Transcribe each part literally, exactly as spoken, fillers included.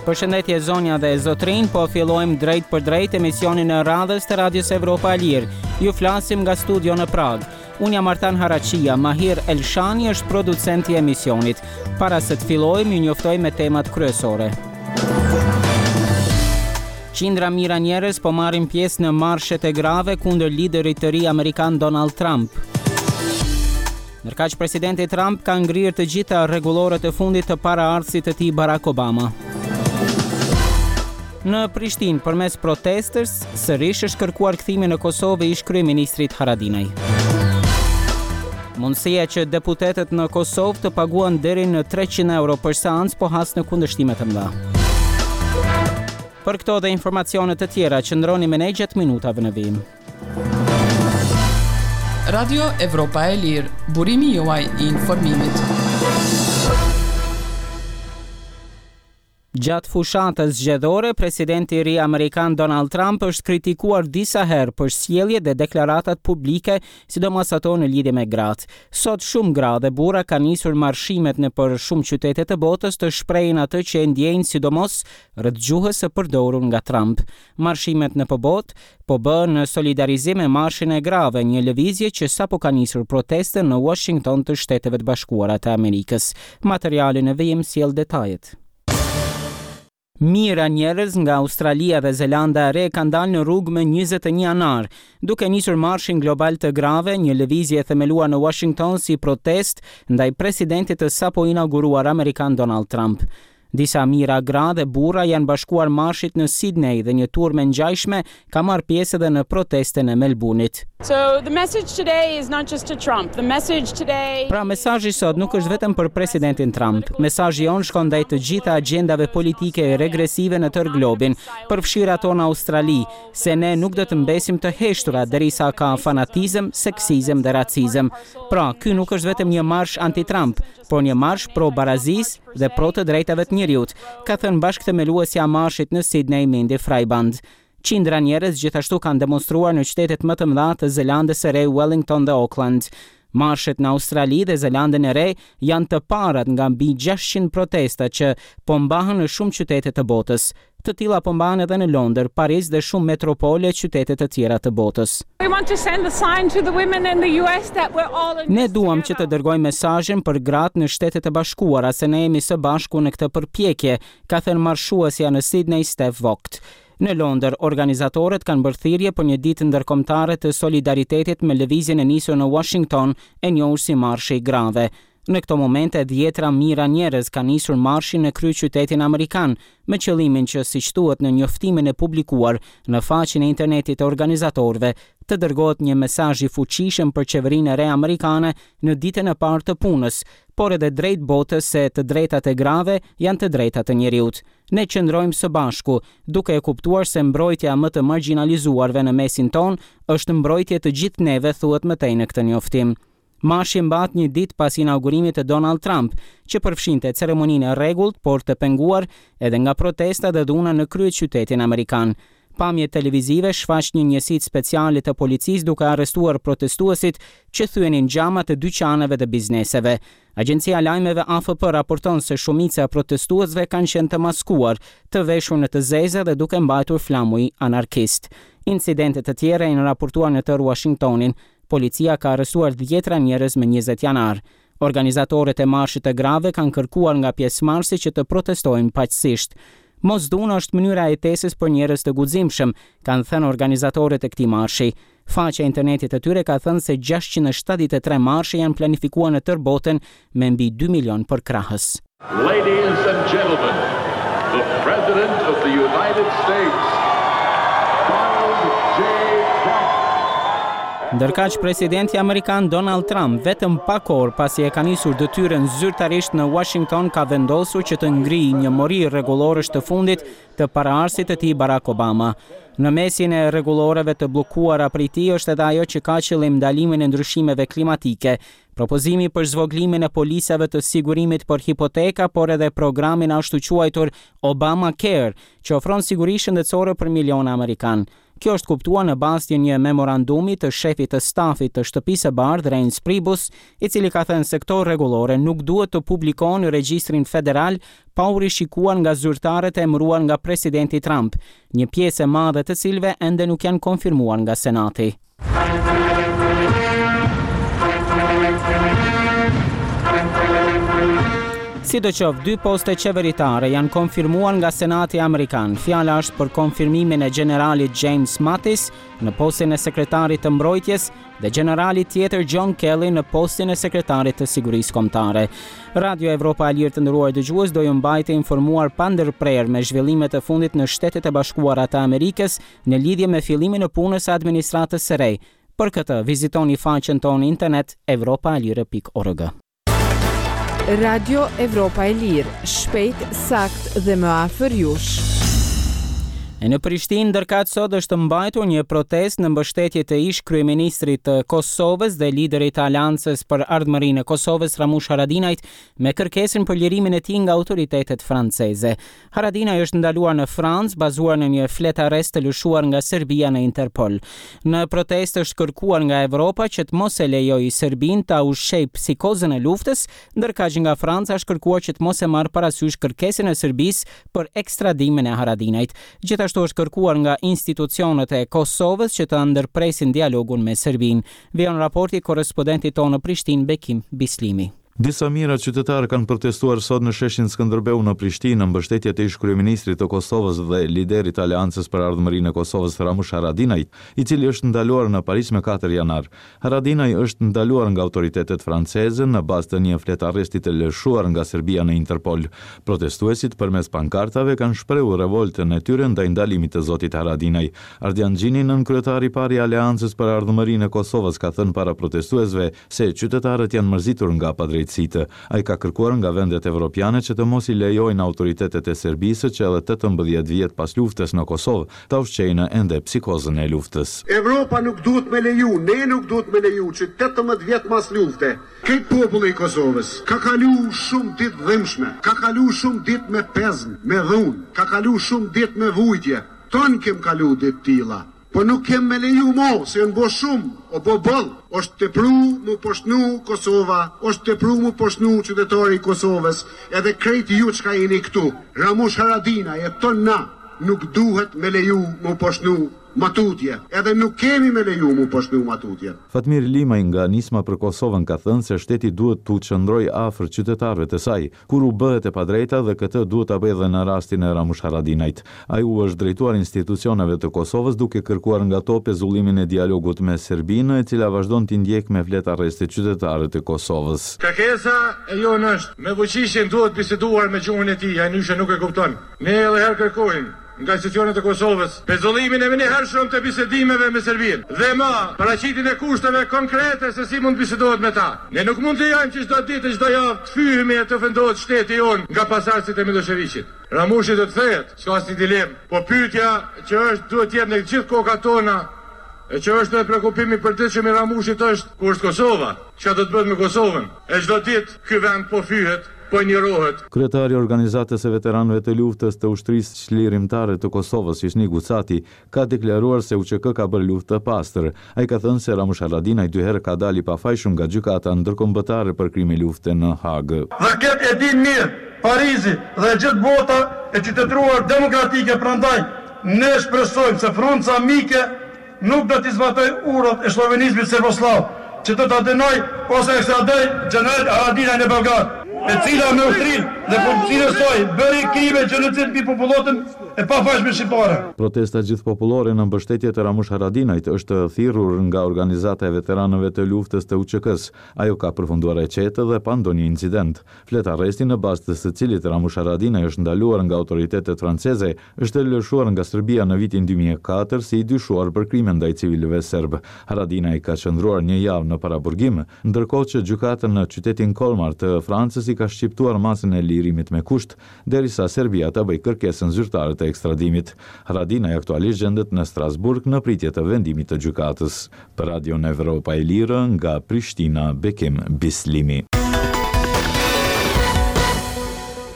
Përshëndetje zonja dhe zotrin, po fillojmë drejt për drejt emisionin e radhës të Radios Evropa e Lirë. Ju flasim nga studio në Prag. Unë jam Artan Harachia, Mahir Elshani është producenti i emisionit. Para se të fillojmë, ju njoftoj me temat kryesore. Qindra mijëra njerëz po marrin pjesë në marshet e grave kundër liderit të ri amerikan Donald Trump. Ndërkaq presidenti Trump ka ngrirë të gjitha rregullorët e fundit të paraardhësit të tij Barack Obama. Në Prishtinë, përmes protestës, sërish është kërkuar kthimi në Kosovë i ish kryeministrit Haradinaj. Mundësia që deputetët në Kosovë të paguan deri në treqind euro për seancë po has në kundërshtime të mëdha. Për këto dhe informacione të tjera, qëndroni me ne gjatë minutave në vijim. Radio Evropa e Lirë, burimi juaj i informimit. Gjatë fushatës zgjedhore, presidenti i ri amerikan Donald Trump është kritikuar disa herë për sjelljet dhe deklaratat publike, sidomos ato në lidhje me gratë. Sot shumë gra dhe burra kanë nisur marshimet nëpër shumë qytete të botës të shprehin atë që e ndjejnë sidomos rreth gjuhës së përdorur nga Trump. Marshimet në botë po bëhen në solidarizim me marshin e grave, një lëvizje që sapo ka nisur proteste në Washington të Shteteve të Bashkuara të Amerikës. Materiali në vijim sjell detajet. Mijëra njerëz nga Australia dhe Zelanda e Re kanë dalë në rrugë më njëzet e një janar, duke nisur marshin global të grave, një lëvizje e themeluar në Washington si protest ndaj presidentit të sapo inauguruar amerikan Donald Trump. Disa mijëra gra dhe burra janë bashkuar marshit në Sydney dhe një turme ngjajshme ka marrë pjesë edhe në protestën e Melbourne-it. So the message today is not just to Trump. The message today Pra mesazhi sot nuk është vetëm për presidentin Trump. Mesazhi jon shkon ndaj të gjitha agjendave politike regresive në tërë globin, përfshirë ato në Australi, se ne nuk do të mbesim të heshtura derisa ka fanatizëm, seksizëm dhe racizëm. Pra, ky nuk është vetëm një marsh anti-Trump, por një marsh pro barazis dhe pro të drejtave të njeriut, ka thënë bashkëthemeluesja e marshit në Sydney Mindy Freiband. Qindra njerëz gjithashtu kanë demonstruar në qytetet më të mëdha të Zelandës së Re, Wellington dhe Auckland. Marshet në Australi dhe Zelandën e Re janë të parat nga mbi gjashtëqind protesta që po mbahen në shumë qytete të botës. Të tilla po mbahen edhe në Londër, Paris dhe shumë metropole qytete të tjera të botës. Ne duam që të dërgojmë mesazhin për gratë në Shtetet e Bashkuara se ne jemi së bashku në këtë përpjekje, ka thënë marshuesja në Sydney Steph Vogt. Në Londër, organizatorët kanë bërë thirrje për një ditë ndërkombëtare të solidaritetit me lëvizjen e nisur në Washington, e njohur si Marshi i Grave. Në këto momente, dhjetra mijëra njerëz kanë nisur marshin në kryeqytetin amerikan, me qëllimin që, siç thuhet në njoftimin e publikuar në faqen e internetit të organizatorëve, të dërgohet një mesazh i fuqishëm për qeverinë e re amerikane në ditën e parë të punës, por edhe drejt botës se të drejtat e grave janë të drejtat e njeriut. Ne qëndrojmë së bashku, duke e kuptuar se mbrojtja më të marginalizuarve në mesin ton është mbrojtje të gjithë neve, thuhet mëtej në këtë njoftim. Marshi mbat një ditë pas inaugurimit të Donald Trump, që përfshinte ceremoninë e rregullt, por të penguar edhe nga protesta dhe dhuna në kryeqytetin amerikan. Pamje televizive shfaq një njësi speciale të policisë duke arrestuar protestuesit që thyenin xhamat të dyqaneve dhe bizneseve. Agjencia e lajmeve A F P raporton se shumica e protestuesve kanë qenë të maskuar, të veshur në të zeza dhe duke mbajtur flamuj anarkist. Incidente të tjera janë raportuar në tërë Washingtonin. Policia ka arrestuar dhjetra njerëz më njëzet janar. Organizatorët e marshit të grave kanë kërkuar nga pjesëmarrësit që të protestojnë paqësisht. Mosdhuna është mënyra e hetesës për njerëz të guximshëm, kanë thënë organizatorët e këtij marshi. Faqja e internetit e tyre ka thënë se gjashtëqind e shtatëdhjetë e tre marshe janë planifikuar në tërë botën me mbi dy milion përkrahës. Ladies and gentlemen, the President of the United States, Donald J. Ndërkaq presidenti amerikan Donald Trump vetëm pak orë pasi e ka nisur detyrën zyrtarisht në Washington ka vendosur që të ngrijë një mori rregullorësh të fundit të paraardhësit të tij Barack Obama. Në mesin e rregulloreve të bllokuara prej tij është edhe ajo që ka qëllim ndalimin e ndryshimeve klimatike, propozimi për zvogëlimin e polisave të sigurimit për hipoteka, por edhe programin ashtu quajtur Obamacare, që ofron siguri shëndetësore për miliona amerikan. Kjo është kuptuar në bazë të një memorandumi të shefit të stafit të Shtëpisë së Bardhë Reince Priebus, i cili ka thënë se këto rregullore nuk duhet të publikohen në regjistrin federal pa u rishikuar nga zyrtarët e emëruar nga presidenti Trump, një pjesë e madhe të cilëve ende nuk janë konfirmuar nga Senati. Sidoqoftë, dy poste qeveritare janë konfirmuar nga Senati Amerikan. Fjala është për konfirmimin e generalit James Mattis në postin e sekretarit të mbrojtjes dhe generalit tjetër John Kelly në postin e sekretarit të sigurisë kombëtare. Radio Evropa e Lirë, të nderuar dëgjues, do ju mbajtë informuar pa ndërprerje me zhvillimet e fundit në Shtetet e Bashkuara të Amerikës në lidhje me fillimin e punës së administratës së re. Për këtë, vizitoni faqen tonë internet evropa e lirë pikë org. Radio Evropa e Lirë, shpejt, sakt dhe më afër jush. E në Prishtinë, ndërkëtë sot është mbajtur një protestë në mbështetje të ish kryeministrit të Kosovës dhe liderit të Aleancës për Ardhmërinë e Kosovës Ramush Haradinaj me kërkesën për lirimin e tij nga autoritetet franceze. Haradinaj është ndaluar në Francë bazuar në një fletë arrest të lëshuar nga Serbia në Interpol. Në protestë është kërkuar nga Evropa që të mos e lejojë Serbinë ta ushqejë psikozën e luftës, ndërkaq nga Franca është kërkuar që të mos e marrë parasysh kërkesën e Serbisë për ekstradimin e Haradinajt. Gjithashtu është kërkuar nga institucionet e Kosovës që të ndërpresin dialogun me Serbinë. Vjen raporti korrespondentit tonë në Prishtinë, Bekim Bislimi. Disa mijëra qytetarë kanë protestuar sot në sheshin Skënderbeu në Prishtinë në mbështetje të ish-kryeministrit të Kosovës dhe liderit të Aleancës për Ardhmërinë e Kosovës Ramush Haradinaj, i cili është ndaluar në Paris me katër janar. Haradinaj është ndaluar nga autoritetet franceze në bazë të një fletë arresti të lëshuar nga Serbia në Interpol. Protestuesit përmes pankartave kanë shprehur revoltën e tyre ndaj ndalimit të zotit Haradinaj. Ardian Gjini, nënkryetari i parë i Aleancës për Ardhmërinë e Kosovës, ka thënë para protestuesve se qytetarët janë mërzitur nga padrejtësia. Ai ka kërkuar nga vendet evropiane që të mos i lejojnë autoritetet e Serbisë që edhe tetëmbëdhjetë vjet pas luftës në Kosovë ta ushqejnë ende psikozën e luftës. Evropa nuk duhet me leju, ne nuk duhet me leju që tetëmbëdhjetë vjet pas lufte, këtë populli i Kosovës ka kalu shumë ditë dhimbshme, ka kalu shumë ditë me pezën, me dhunë, ka kalu shumë ditë me vujtje. Tonë kem kalu ditë tilla. Po nuk kem me leju mo, se në bo shumë, o bo bëllë, është të pru mu poshtnu Kosova, është të pru mu poshtnu qytetari i Kosovës, edhe krejt ju që ka jeni këtu. Ramush Haradinaj e ton na, nuk duhet me leju mu poshtnu matutje, edhe nuk kemi me leju mu poshtnu matutje. Fatmir Limaj nga Nisma për Kosovën ka thënë se shteti duhet të qëndrojë afër qytetarëve të saj, kur u bëhet e padrejta dhe këtë duhet ta bëjë edhe në rastin e Ramush Haradinajt. Ai u është drejtuar institucioneve të Kosovës duke kërkuar nga to pezullimin e dialogut me Serbinë, e cila vazhdon të ndjek me fletë arresti qytetarët e Kosovës. Kërkesa e jonë është me fuqishin duhet biseduar me gjuhën e tij, ai nyshe nuk e kupton. Ne edhe herë kërkojmë nga institucionet e Kosovës pezullimin e menjëhershëm të bisedimeve me Serbinë dhe më paraqitjen e kushteve konkrete se si mund bisedohet me ta. Ne nuk mund të jajmë që çdo ditë çdo javë të fyhemi e të ofendohet shteti jonë nga pasardhësit e Miloševićit. Ramushi do të thehet, s'ka asnjë dilemë, po pyetja që është duhet të jetë në gjithë kokat tona e që është në prekupimi për ditë që me Ramushit është kur është Kosova, çka do të bëhet me Kosovën. E çdo ditë ky vend po fyhet, po njërohet. Kryetari i organizatës e veteranëve të luftës të ushtrisë çlirimtare të Kosovës, Isni Gucati, ka deklaruar se U Q K ka bërë luftë të pastër. Ai ka thënë se Ramush Haradinaj dy herë ka dalë i pafajshëm nga gjykata ndërkombëtare për krime lufte në Hagë. Dhe këtë e din mirë, Parizi dhe gjithë bota e qytetëruar demokratike, prandaj ne shpresojmë se Franca mike nuk do t'i zbatoj urët e slovenizmit serboslav, që të të dënoj ose ekstradoj general Haradinaj në Beograd, e cila me ushtrin dhe policinë e saj bëri krime gjenocid mbi popullotën e pafajshme shqiptare. Protesta gjithpopullore në mbështetje të Ramush Haradinajt është thirrur nga organizata e veteranëve të luftës të U Q K-s. Ajo ka përfunduar e qetë dhe pa ndonjë incident. Fletë arresti në bazë të së cilit Ramush Haradinaj është ndaluar nga autoritetet franceze, është lëshuar nga Serbia në vitin dy mijë e katër si i dyshuar për krime ndaj civilëve serb. Haradinaj ka qëndruar një javë në paraburgim, ndërkohë që gjykata në qytetin Kolmar të Francës i ka shqiptuar masën e lirimit me kusht, derisa Serbia ta bëjë kërkesën zyrtare të ekstradimit. Haradinaj aktualisht gjendet në Strasburg në pritje të vendimit të gjykatës. Për Radio Evropa e Lirë, nga Prishtina, Bekim Bislimi.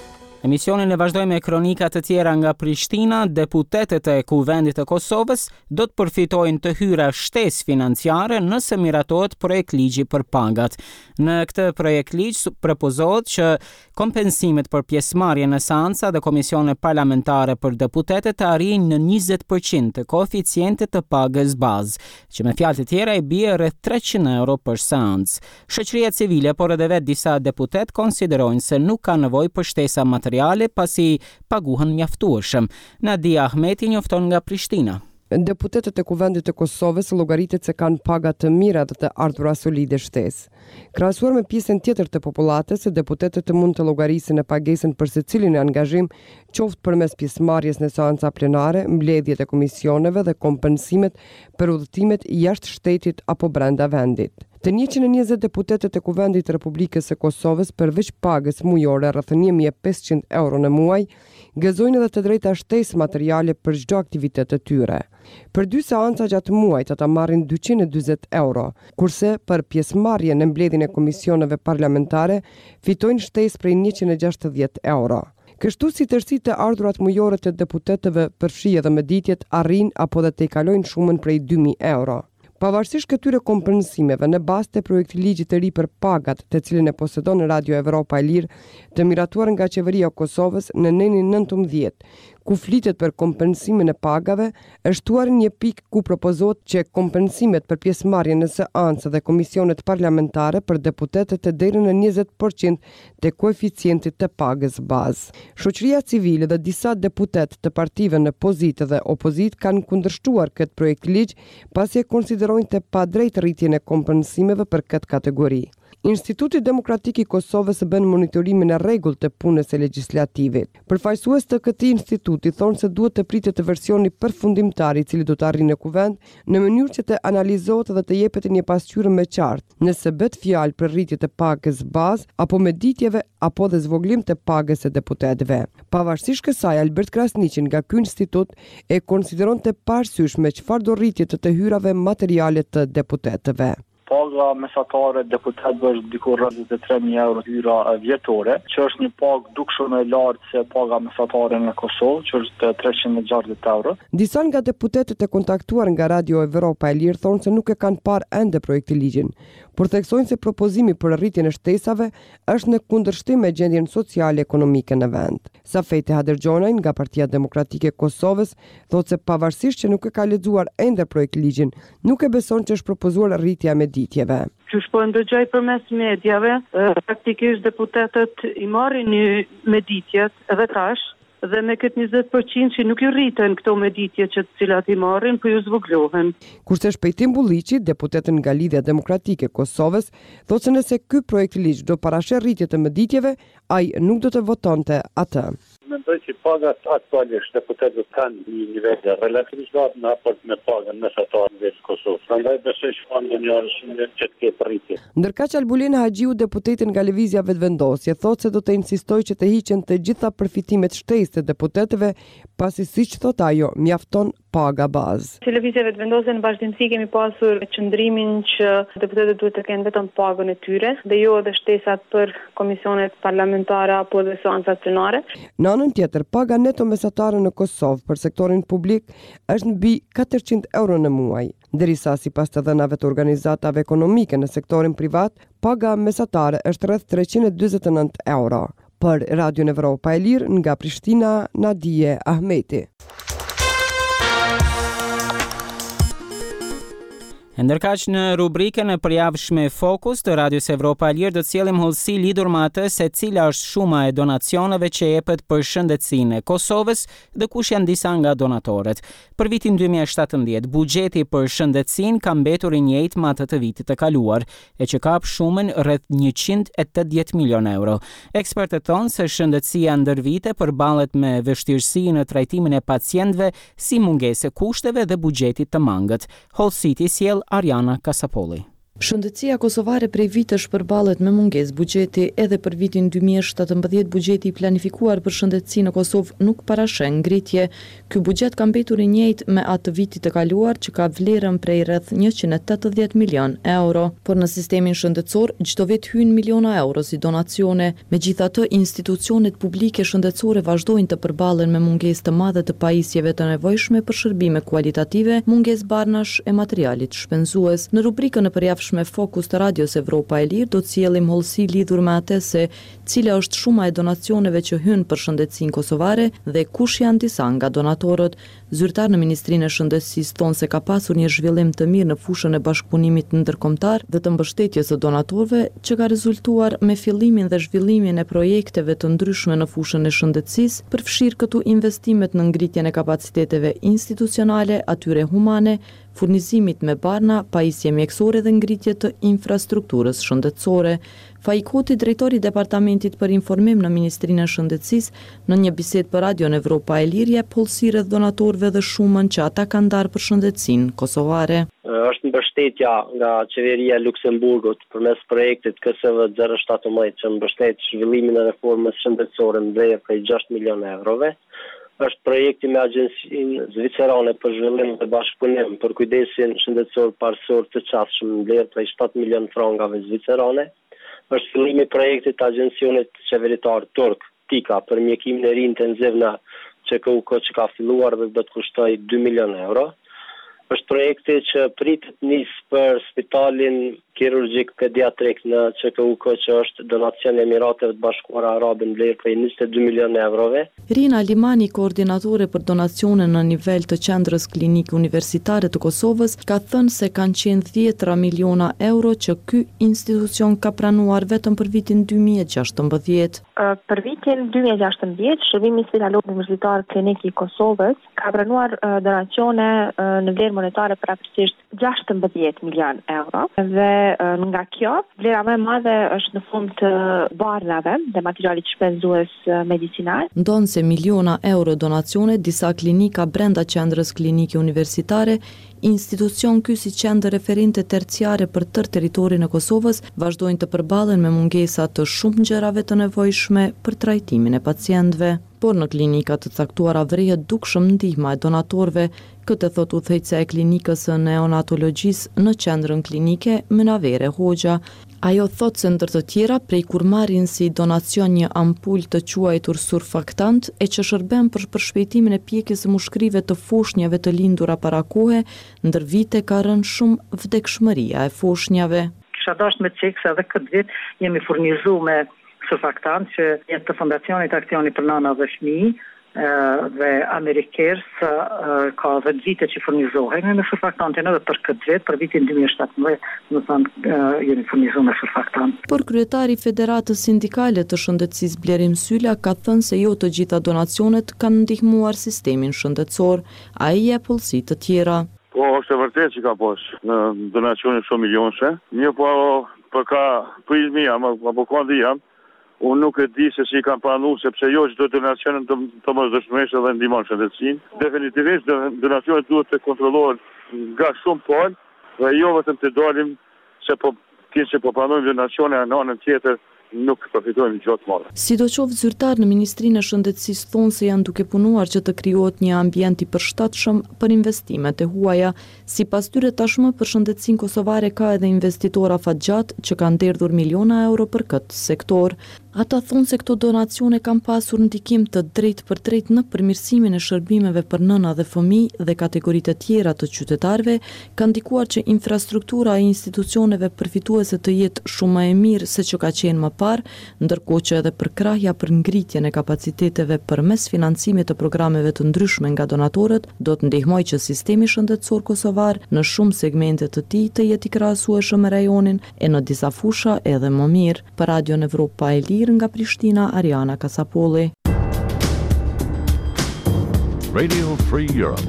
Emisionin e vazhdoj me kronika të tjera nga Prishtina. Deputetët e Kuvendit të Kosovës do të përfitojnë të hyra shtesë financiare nëse miratohet projekt ligji për pagat. Në këtë projekt ligj propozohet që kompensimet për pjesëmarrjen në seanca dhe komisione parlamentare për deputetët të arrijnë në njëzet përqind të koeficientit të pagës bazë, që me fjalë të tjera i bie rreth treqind euro për seancë. Shoqëria civile, por edhe vetë disa deputet konsiderojnë se nuk ka nevojë për shtesa materiale pasi paguhen mjaftueshëm. Nadia Ahmeti njofton nga Prishtina. Deputetët e Kuvendit të Kosovës llogaritet se kanë paga të mira dhe të ardhura solide shtesë. Krahasuar me pjesën tjetër të popullatës, deputetët mund të llogarisin e pagesën për secilin e angazhim, qoftë përmes pjesëmarrjes në seanca plenare, mbledhjet e komisioneve dhe kompensimet për udhëtimet jashtë shtetit apo brenda vendit. Të njëqind e njëzet deputetët e Kuvendit të Republikës së Kosovës përveç pagës mujore rreth një mijë e pesëqind euro në muaj, gëzojnë edhe të drejta shtesë materiale për çdo aktivitet të tyre. Për dy seanca gjatë muajit ata marrin dyqind e dyzet euro, kurse për pjesëmarrjen në mbledhjen e komisioneve parlamentare fitojnë shtesë prej njëqind e gjashtëdhjetë euro. Kështu si tërësi të ardhurat mujore të deputetëve përfshi edhe mëditjet arrin apo dhe të i kalojnë shumën prej dy mijë euro. Pavarësisht këtyre kompensimeve, në bazë të projektit ligjit të ri për pagat, të cilin e posedon Radio Evropa e Lirë, të miratuar nga qeveria e Kosovës në nenin nëntëmbëdhjetë, ku flitet për kompensimin e pagave, është shtuar një pikë ku propozohet që kompensimet për pjesëmarrjen në seancë dhe komisionet parlamentare për deputetët të deri në njëzet përqind të koeficientit të pagës bazë. Shoqëria civile dhe disa deputet të partive në pozitë dhe opozit kanë kundërshtuar këtë projekt ligj, pasi e konsiderojnë të padrejtë rritjen e kompensimeve për këtë kategori. Instituti Demokratik i Kosovës bën monitorimin e rregullt të punës së legislativit. Përfaqësues të këtij instituti thonë se duhet të pritet të versioni përfundimtar i cili do të arrijë në kuvend në mënyrë që të analizohet dhe të jepet një pasqyrë më qartë nëse bëhet fjalë për rritje të pagës bazë apo mëditjeve apo dhe zvoglim të pagës së deputetëve. Pavarësisht kësaj, Albert Krasniqi nga ky institut e konsideron të paarsyeshme çfarë do rritje të të hyrave materiale të deputetëve. Paga mesatare deputetëve është diku rreth njëzet e tre mijë euro hyra vjetore, që është një pagë dukshëm e lartë se paga mesatare në Kosovë, që është treqind e gjashtëdhjetë euro. Disa nga deputetët e kontaktuar nga Radio Evropa e Lirë thonë se nuk e kanë parë ende projektin ligjin, por theksojnë se propozimi për rritjen e shtesave është në kundërshtim me gjendjen sociale ekonomike në vend. Safeti Hadërgjonaj nga Partia Demokratike e Kosovës thotë se pavarësisht që nuk e ka lexuar ende projekt ligjin, nuk e beson që është propozuar rritja e mëditjeve. Qysh po ndëgjoj përmes mediave, praktikisht deputetët i marrin një mëditjet edhe tash, dhe me këtë njëzet përqind që nuk ju rriten këto mëditje që të cilat i marrin, po ju zvoglohen. Kurse Shpejtim Bulliqi, deputetën nga Lidhja Demokratike e Kosovës, thotë se nëse ky projekt ligj do parashë rritje të mëditjeve, ai nuk do të votonte atë. Mendoj që pagat aktualisht deputetët kanë një nivel relativisht lartë në raport me pagën mesatare në Kosovë. Prandaj besoj që kanë një arsyje që të ketë rritje. Ndërkaq Albulin Haxhiu, deputeti nga Lëvizja Vetëvendosje, thotë se do të insistojë që të hiqen të gjitha përfitimet shtesë të deputetëve, pasi siç thotë ajo, mjafton paga bazë. Si Lëvizja Vetëvendosje në vazhdimsi kemi pasur qëndrimin që deputetët duhet të kenë vetëm pagën e tyre dhe jo edhe shtesat për komisionet parlamentare apo dhe seancat plenare. Në anën tjetër, paga neto mesatare në Kosovë për sektorin publik është mbi katërqind euro në muaj, ndërsa sipas të dhënave të organizatave ekonomike në sektorin privat, paga mesatare është rreth treqind e dyzet e nëntë euro. Për Radio Evropa e Lirë nga Prishtina, Nadia Ahmeti. Ndërkaq në rubrikën e përjavshme Fokus të Radios Evropa e Lirë do të sjellim hollësi lidhur me atë se cila është shuma e donacioneve që jepet për shëndetësinë e Kosovës dhe kush janë disa nga donatorët. Për vitin dy mijë e shtatëmbëdhjetë, buxheti për shëndetësinë ka mbetur i njëjtë me atë të vitit të kaluar, e që kap shumën rreth njëqind e tetëdhjetë milion euro. Ekspertët thonë se shëndetësia ndër vite përballet me vështirësi në trajtimin e pacientëve si mungesë kushteve dhe buxhetit të mangët. Hollësiti sjell Ariana Kasapolli. Shëndetësia kosovare prej vitesh përballet me mungesë buxheti. Edhe për vitin dy mijë e shtatëmbëdhjetë buxheti I planifikuar për shëndetësi në Kosovë nuk parashën ngritje. Ky buxhet ka mbetur I njëjtë me atë të vitit të kaluar që ka vlerën prej rreth njëqind e tetëdhjetë milion euro. Por në sistemin shëndetësor çdo vit hyjnë miliona euro si donacione. Megjithatë, institucionet publike shëndetësore vazhdojnë të përballen me mungesë të madhe të pajisjeve të nevojshme për shërbime kualitative, mungesë barnash e materialit shpenzues. Në rubrikën e përjavshme me Fokus të Radios Evropa e Lirë do të sjellim hollësi lidhur me atë se cila është shuma e donacioneve që hynë për shëndetësinë kosovare dhe kush janë disa nga donatorët. Zyrtar në Ministrinë e Shëndetësisë thonë se ka pasur një zhvillim të mirë në fushën e bashkëpunimit ndërkombëtar dhe të mbështetjes së donatorëve që ka rezultuar me fillimin dhe zhvillimin e projekteve të ndryshme në fushën e shëndetësisë, përfshirë këtu investimet në ngritjen e kapaciteteve institucionale, atyre humane, furnizimit me barna, pajisje mjekësore dhe ngritje të infrastrukturës shëndetësore. Fajkoti, drejtori I Departamentit për Informim në Ministrinë e Shëndetësisë, në një bisedë për Radion Evropa e Lirë jep hollësi rreth donatorëve dhe shumën që ata kanë ndarë për shëndetësinë kosovare. Është mbështetja nga qeveria e Luksemburgut përmes projektit K S V zero shtatëmbëdhjetë që mbështet zhvillimin e reformës shëndetësore në vlerë prej gjashtë milion eurove. Është projekti me agjencinë zvicerane për zhvillim dhe bashkëpunim për kujdesin shëndetësor parësor të qasshëm në vlerë prej shtatë milion frangave zvicerane. Është fillimi I projektit të agjencionit qeveritar turk, TIKA, për mjekimin e ri intenziv në C K U K që ka filluar dhe do të kushtoj dy milion euro. Është projekti që pritet nis për spitalin kirurgjik pediatrik në C K U K që është donacion e Emirateve të Bashkuara Arabe në vlerë prej njëzet e dy milionë eurove. Rina Limani, koordinatore për donacione në nivel të qendrës klinike universitare të Kosovës, ka thënë se kanë qenë dhjetra miliona euro që ky institucion ka pranuar vetëm për vitin dy mijë e gjashtëmbëdhjetë. Uh, për vitin dy mijë e gjashtëmbëdhjetë, Shërbimi Spitalor Universitar Klinik I Kosovës ka pranuar uh, donacione uh, në vlerë monetare për aftësisht gjashtëmbëdhjetë milion euro dhe uh, nga kjo vlera më e madhe është në fund të barnave dhe materialit shpenzues uh, medicinal. Ndonë se miliona euro donacione, disa klinika brenda qendrës klinike universitare, institucion ky si qendër referente terciare për tërë territorin e Kosovës vazhdojnë të përballen me mungesa të shumë gjërave të nevojshme për trajtimin e pacientëve. Por në klinikat të caktuara vrehet dukshëm ndihma e donatorëve, këtë thot udhëheqësja e klinikës së neonatologjisë në qendrën klinike Menavere Hoxha. Ajo thot se ndër të tjera, prej kur marrin si donacion një ampull të quajtur surfaktant e që shërben për përshpejtimin e pjekjes së mushkrive të foshnjave të lindura para kohe, ndër vite ka rënë shumë vdekshmëria e foshnjave. Kisha dashur me cek se edhe këtë vit jemi furnizuar me surfaktant që jetë të Fondacionit Aksioni për Nana dhe Fëmijë dhe Amerikers ka dhjetë vite që furnizohen me surfaktantin edhe për këtë vit, për vitin dy mijë e shtatëmbëdhjetë, do të thonë jemi furnizuar me surfaktant. Por kryetari I Federatës Sindikale të Shëndetësisë Blerim Syla ka thënë se jo të gjitha donacionet kanë ndihmuar sistemin shëndetësor, ai jep hollësi të tjera. Po, është e vërtet që ka pas në donacione shumë milionëshe, një po për ka prizmi jam, apo kondi jam, unë nuk e di se si kam pranu, sepse jo çdo donacion të, të mëzdëshmërisht dhe ndihmon shëndetësinë. Definitivisht donacionet duhet të kontrollohen nga shumë palë dhe jo vetëm të dalim se po ti që po pranojmë donacione në anën tjetër nuk përfitojmë gjatë madhe. Sidoqoftë zyrtar në Ministrinë e Shëndetësisë thonë se janë duke punuar që të krijohet një ambient I përshtatshëm për investimet e huaja. Sipas tyre tashmë për shëndetësinë kosovare ka edhe investitor afatgjat që kanë derdhur miliona euro për këtë sektor. Ata thonë se këto donacione kanë pasur ndikim të drejtë për drejtë në përmirësimin e shërbimeve për nëna dhe fëmijë dhe kategoritë e tjera të qytetarëve, kanë ndikuar që infrastruktura e institucioneve përfituese të jetë shumë më e mirë se që ka qenë më parë, ndërkohë që edhe përkrahja për ngritjen e kapaciteteve përmes financimit të programeve të ndryshme nga donatorët do të ndihmojë që sistemi shëndetësor kosovar në shumë segmente të tij të jetë I krahasueshëm me rajonin e në disa fusha edhe më mirë. Për Radion Evropa e Lirë nga Prishtina, Ariana Kasapolli. Radio Free Europe.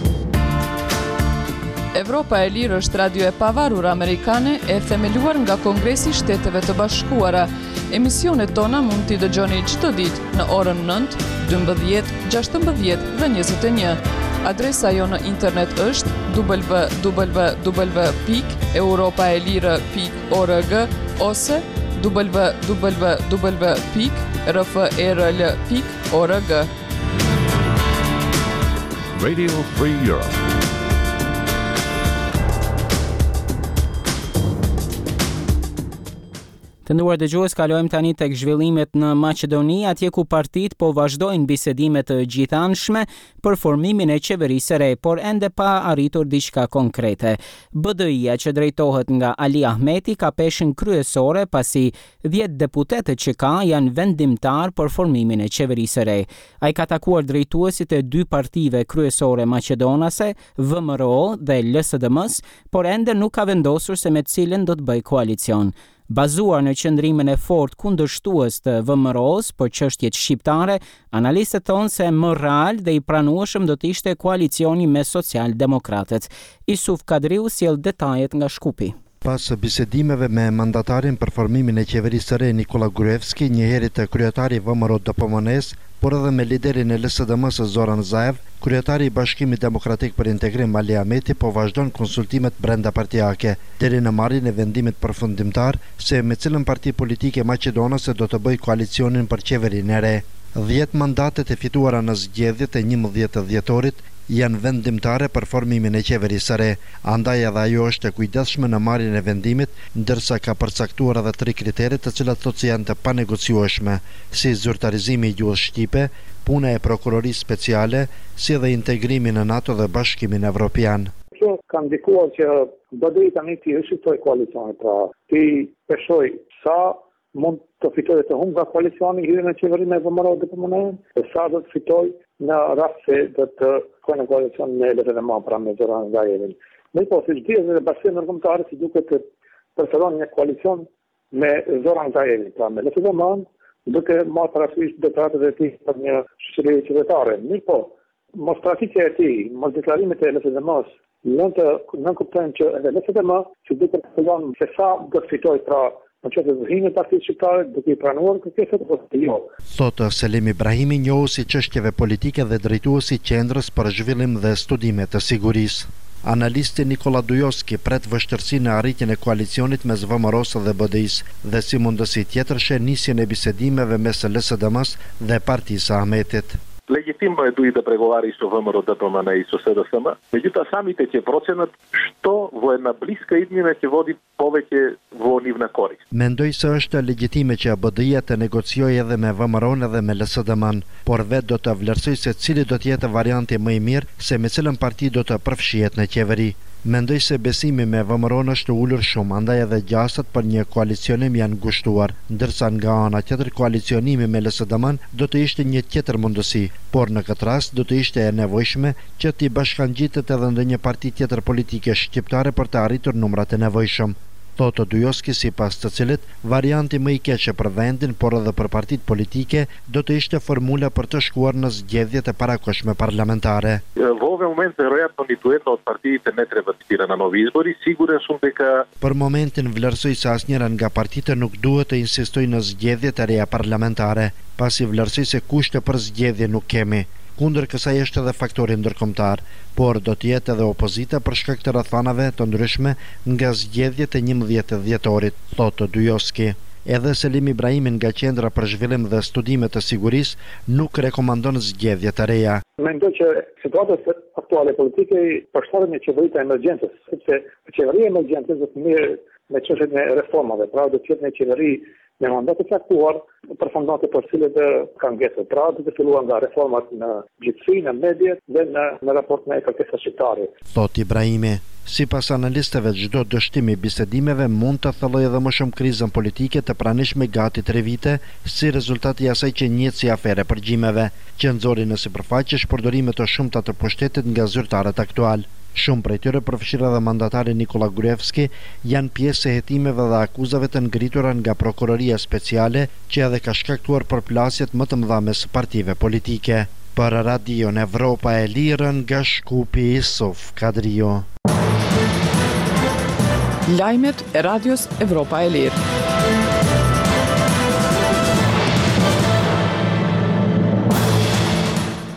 Evropa e Lirë është radio e pavarur amerikane e themeluar nga Kongresi I Shteteve të Bashkuara. Emisionet tona mund t'i dëgjoni çdo ditë në orën nëntë, dymbëdhjetë, gjashtëmbëdhjetë dhe njëzet e një. Adresa jo në internet është w w w pikë europaelire pikë org ose w w w pikë r f e r l pikë org. Radio Free Europe. Të nderuar dëgjues, kalojmë tani tek zhvillimet në Maqedoni, atje ku partitë po vazhdojnë bisedime të gjithanshme për formimin e qeverisë së re, por ende pa arritur diçka konkrete. B D I-a që drejtohet nga Ali Ahmeti ka peshën kryesore pasi dhjetë deputetët që ka janë vendimtar për formimin e qeverisë së re. Ai ka takuar drejtuesit e dy partive kryesore maqedonase, V M R O dhe L S D M-s, por ende nuk ka vendosur se me cilën do të bëjë koalicion. Bazuar në qëndrimin e fortë kundërshtues të V M R O-s për çështjet shqiptare, analistët thonë se më real dhe i pranueshëm do të ishte koalicioni me social-demokratët. Isuf Kadriu sjell detajet nga Shkupi. Pas bisedimeve me mandatarin për formimin e qeverisë së re Nikola Gruevski, njëherët kryetari V M R O D P M N-s, por edhe me liderin e L S D M-s Zoran Zaev, kryetari i Bashkimit Demokratik për Integrim Ali Ahmeti po vazhdon konsultimet brenda partijake, deri në marrjen e vendimit përfundimtar se me cilën parti politike maqedonase do të bëjë koalicionin për qeverinë e re. dhjetë mandatet e fituara në zgjedhjet e njëmbëdhjetë dhjetorit janë vendimtare për formimin e qeverisë së re, andaj edhe ajo është e kujdesshme në marrjen e vendimit, ndërsa ka përcaktuar edhe tri kritere të cilat thotë se janë të panegociueshme, si zyrtarizimi i gjuhës shqipe, puna e prokurorisë speciale, si edhe integrimi në NATO dhe Bashkimin Evropian. Kjo ka ndikuar që B D I tani ti shqiptoi koalicionin, pra ti peshoj sa mund të fitojë të humbë nga koalicioni hyrjen në qeverinë e V M R O D P M N, e sa do të fitojë në rast se do të kojnë në koalicion me L S D M, pra me Zoran Zaevin. Me po, si shdihet dhe bashkësia ndërkombëtare si duket të preferon një koalicion me Zoran Zaevin, pra me L S D M, duke marrë parasysh deklaratët e tij për një shoqëri qytetare. Me po, mos praktike e tij, mos deklarimet e L S D M-s, nën të nën kuptojnë që edhe L S D M që duket të përgjon se sa do të fitojë pra në që të zhinë e partitë shqiptare duke i pranuar kërkesat ose jo. Thotë Selim Ibrahimi, njohuesi çështjeve politike dhe drejtuesi qendrës për zhvillim dhe studime të sigurisë. Analisti Nikola Dujoski pret vështirësi në arritjen e koalicionit mes V M R O-s dhe B D I-s dhe si mundësi tjetër sheh nisjen e bisedimeve mes L S D M-s dhe partisë Ahmetit. Legitimno je duhet të pregovara isto V M R O D P M N i isto S D S M. Međutim, samite će procenat što vojna bliska idnjena će vodi poveće vojniv na korist. Mendoj se është legjitime që B D I-ja të negociojë edhe me V M R O-n edhe me L S D M-n, por vetë do të vlerësoj se cili do të jetë varianti më i mirë se me cilën parti do të përfshihet në qeveri. Mendoj se besimi me V M R O-n është ulur shumë, andaj edhe gjasat për një koalicionim janë ngushtuar, ndërsa nga ana tjetër koalicionimi me L S D M-n do të ishte një tjetër mundësi, por në këtë rast do të ishte e nevojshme që t'i bashkangjitet edhe ndonjë parti tjetër politike shqiptare për të arritur numrat e nevojshëm. Thotë Dujoski, sipas të cilit varianti më i keq për vendin, por edhe për partitë politike, do të ishte formula për të shkuar në zgjedhjet e parakohshme parlamentare. Во овој момент веројатно ниту една од партиите не треба të tira në novi izbori, siguren shumë дека Për momentin vlerësoj se asnjëra nga partitë nuk duhet të insistojë në zgjedhjet e reja parlamentare, pasi vlerësoj se kushte për zgjedhje nuk kemi. Kundër kësaj është edhe faktori ndërkombëtar, por do të jetë edhe opozita për shkak të rrethanave të ndryshme nga zgjedhjet e njëmbëdhjetë dhjetorit, thotë Dujoski. Edhe Selim Ibrahimi nga Qendra për Zhvillim dhe Studime të Sigurisë nuk rekomandon zgjedhje të reja. Mendoj që situata aktuale politike përshtatet një qeveri të emergjencës, sepse qeveria e emergjencës do të mirë me çështjen e reformave, pra do të jetë një qeveri me mandat të caktuar për fondate për cilët kanë ngesur. Pra do të filluar nga reformat në gjithësi, në media dhe në, në raport me kërkesat shqiptare. Thot Ibrahimi. Sipas analistëve, çdo dështim i bisedimeve mund të thellojë edhe më shumë krizën politike të pranishme gati tre vite, si rezultati i asaj që njihet si afere përgjimeve, që nxori në sipërfaqe shpërdorime të shumta të pushtetit nga zyrtarët aktual. Shumë prej tyre, përfshirë edhe mandatari Nikola Gruevski, janë pjesë e hetimeve dhe akuzave të ngritura nga prokuroria speciale, që edhe ka shkaktuar përplasjet më të mëdha mes partive politike. Për Radion Evropa e Lirë nga Shkupi, Isuf Kadrio. Lajmet e Radios Evropa e Lirë.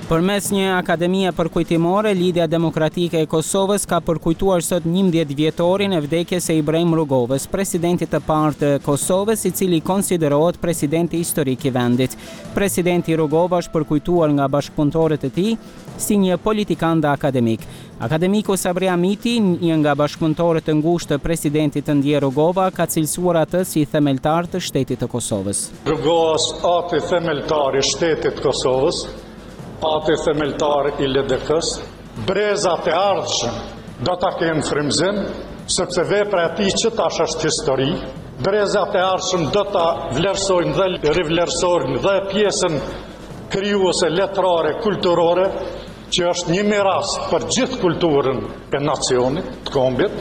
Përmes një akademie përkujtimore, Lidhja Demokratike e Kosovës ka përkujtuar sot njëmbëdhjetë vjetorin e vdekjes së Ibrahim Rugovës, presidentit të parë të Kosovës, i cili konsiderohet presidenti historik i vendit. Presidenti Rugova është përkujtuar nga bashkëpunëtorët e tij si një politikan dhe akademik. Akademiku Sabri Amiti, një nga bashkëpunëtorët të ngushtë të presidentit të ndjer Rugova, ka cilësuar atë si themeltar të shtetit të Kosovës. Rugovas ati themeltar i shtetit Kosovës, ati themeltar i L D K-s, brezat e ardhshëm do ta kenë frymëzim, sepse vepra e tij që tash është histori. Brezat e ardhshëm do ta vlerësojnë dhe rivlerësojnë dhe pjesën krijuese letrare, kulturore, që është një miras për gjithë kulturën e nacionit, të kombit.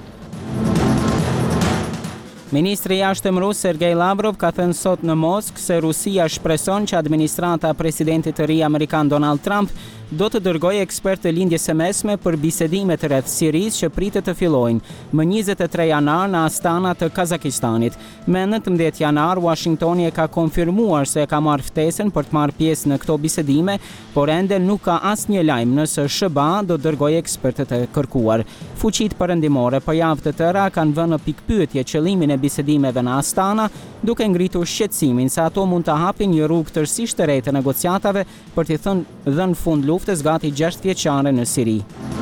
Ministri i jashtëm rus Sergej Lavrov ka thënë sot në Moskë se Rusia shpreson që administrata e presidentit të ri amerikan Donald Trump do të dërgojë ekspertë të lindjes së mesme për bisedimet rreth Sirisë që pritet të fillojnë më njëzet e tre janar në Astana të Kazakistanit. Me nëntëmbëdhjetë janar, Washingtoni e ka konfirmuar se e ka marrë ftesën për të marrë pjesë në këto bisedime, por ende nuk ka asnjë lajm nëse S B A do dërgojë ekspertët e kërkuar. Fuqitë perëndimore për javë të tëra kanë vënë në pikpyetje qëllimin e bisedimeve në Astana, duke ngritur shqetësimin se ato mund të hapin një rrugë tërësisht të re të negociatave për të thënë dhënë fund luftës gati gjashtë vjeçare në Siri.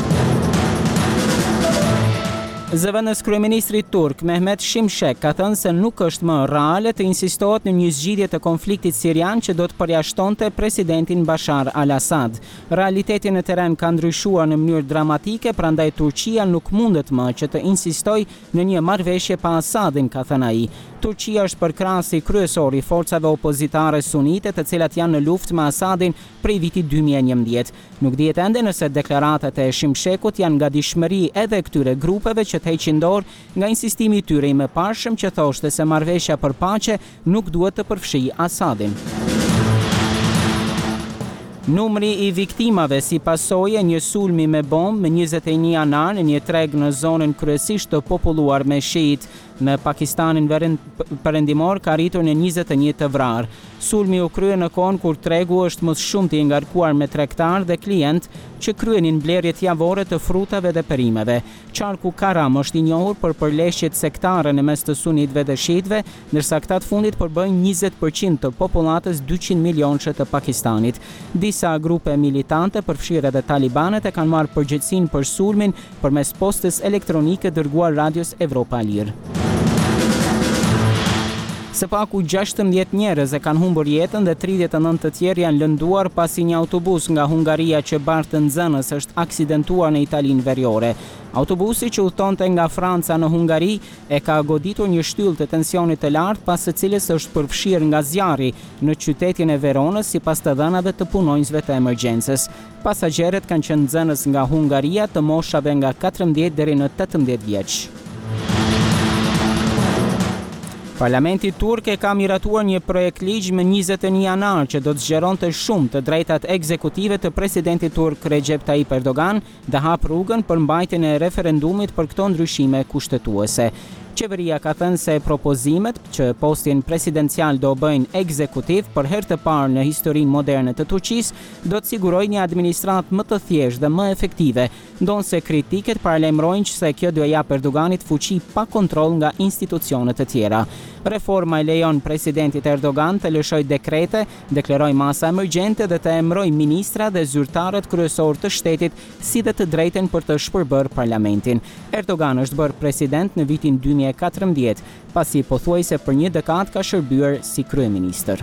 Zëvendës kryeministri turk Mehmet Şimşek ka thënë se nuk është më reale të insistohet në një zgjidhje të konfliktit sirian që do të përjashtonte presidentin Bashar al-Assad. Realiteti në terren ka ndryshuar në mënyrë dramatike, prandaj Turqia nuk mundet më që të insistojë në një marrëveshje pa Assadin, ka thënë ai. Turqia është përkrahasi kryesor i forcave opozitare sunite, të cilat janë në luftë me Assadin prej vitit dy mijë e njëmbëdhjetë. Nuk dihet ende nëse deklaratat e Şimşekut janë ngadishmëri edhe këtyre grupeve që të heqin dorë nga insistimi i tyre i mëparshëm që thoshte se marrëveshja për paqe nuk duhet të përfshijë Assadin. Numri i viktimave si pasojë një sulmi me bombë më njëzet e një janar në një treg në zonën kryesisht të populluar me shiit në Pakistanin perëndimor ka arritur në njëzet e një të vrarë. Sulmi u krye në kohën kur tregu është më shumti i ngarkuar me tregtar dhe klient që kryenin blerjet javore të frutave dhe perimeve. Qarku Karam është i njohur për përleshjet sektare në mes të sunitëve dhe shiitëve, ndërsa këta të fundit përbëjnë njëzet përqind të popullatës dyqind milionëshe të Pakistanit. Disa grupe militante, përfshirë edhe talibanet, e kanë marrë përgjegjësinë për sulmin përmes postës elektronike dërguar Radios Evropa e Lirë. Së paku gjashtëmbëdhjetë njerëz e kanë humbur jetën dhe tridhjetë e nëntë të tjerë janë lënduar pasi një autobus nga Hungaria që bartë nxënës është aksidentuar në Italinë Veriore. Autobusi që udhtonte nga Franca në Hungari e ka goditur një shtyllë të tensionit të lartë pas së cilës është përfshirë nga zjarri në qytetin e Veronës sipas të dhënave të punonjësve të emergjencës. Pasagerët kanë qenë nxënës nga Hungaria të moshave nga katërmbëdhjetë deri në tetëmbëdhjetë vjeç. Parlamenti turk e ka miratuar një projekt ligj më njëzet e një janar që do të zgjeronte shumë të drejtat ekzekutive të presidentit turk Recep Tayyip Erdogan dhe hap rrugën për mbajtjen e referendumit për këto ndryshime kushtetuese. Qeveria ka thënë se propozimet që postin presidencial do bëjnë ekzekutiv për herë të parë në historinë moderne të Turqisë do të sigurojë një administratë më të thjeshtë dhe më efektive, ndonse kritiket paralajmërojnë se kjo do jap Erdoganit fuqi pa kontroll nga institucionet të tjera. Reforma e lejon presidentit Erdogan të lëshojë dekrete, deklarojë masa emergjente dhe të emërojë ministra dhe zyrtarët kryesor të shtetit, si dhe të drejtën për të shpërbërë parlamentin. Erdogan është bërë president në vitin dy mijë e katërmbëdhjetë, pasi pothuajse për një dekadë ka shërbyer si kryeministër.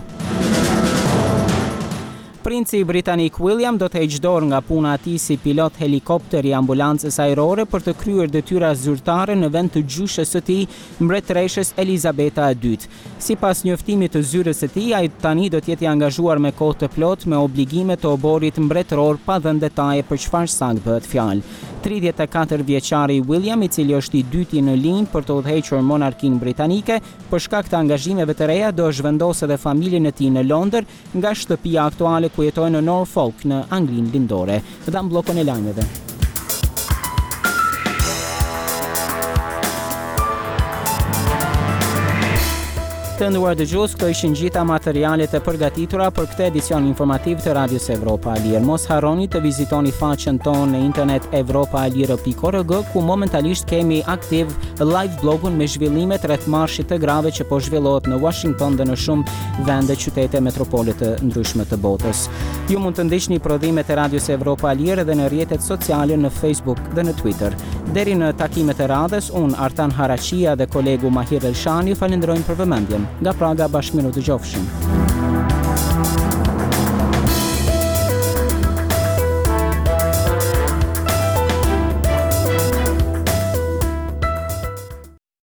Princi britanik William do të heqë dorë nga puna e tij si pilot helikopteri i ambulancës ajrore për të kryer detyra zyrtare në vend të gjyshes së tij, mbretëreshës Elizabeta e dytë. Sipas njoftimit të zyrës së tij, ai tani do të jetë i angazhuar me kohë të plotë me obligime të oborit mbretëror pa dhënë detaje për çfarë sakt bëhet fjalë. tridhjetë e katër vjeçari William, i cili është i dyti në linjë për të udhëhequr monarkinë britanike, për shkak të angazhimeve të reja do zhvendosë edhe familjen e tij në Londër nga shtëpia aktuale ku jetojnë në Norfolk në Anglinë Lindore. Dhe bllokun e lajmeve. Të nderuar dëgjues, këto ishin gjitha materialet e përgatitura për këtë edicion informativ të Radios Evropa e Lirë. Mos harroni të vizitoni faqen tonë në internet evropa e lirë pikë org, ku momentalisht kemi aktiv live blogun me zhvillimet rreth marshit të grave që po zhvillohet në Washington dhe në shumë vende qytete metropole të ndryshme të botës. Ju mund të ndiqni prodhimet e Radios Evropa e Lirë edhe në rrjetet sociale në Facebook dhe në Twitter. Deri në takimet e radhës, unë Artan Haraqia dhe kolegu Mahir Elshani falenderojmë për vëmendjen. Nga Praga, bashkëminu të gjofshim.